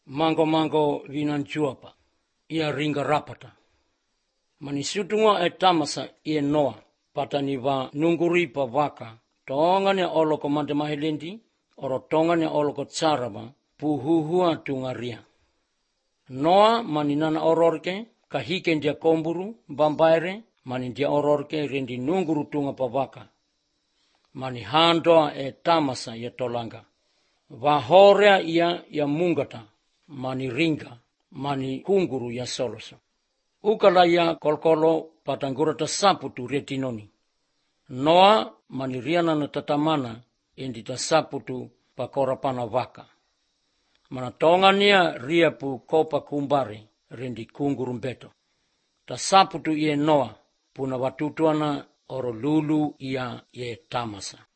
mango vinanjuapa, ia ringa rapata. Mani sutunga tamasa ia Noa, patani va nungguri pa vaka, tongan ya oloko mandemahelendi, oro tongan ya oloko tsaraba, puhuhua tungaria. Noa mani nana ororke, kahike dia komburu, bambaire, mani dia ororke rendi nungguru tunga pa vaka. Mani handoa tamasa ia tolanga. Vahorea ia mungata, mani ringa, mani kunguru ya soloso. Ukala ia kolkolo patanggurata saputu retinoni. Noa mani riana na tatamana indita saputu pakorapana vaka. Mana tongania riapu kopa kumbare rendi kunguru beto. Ta saputu ia Noa puna watutuana oro lulu ia tamasa.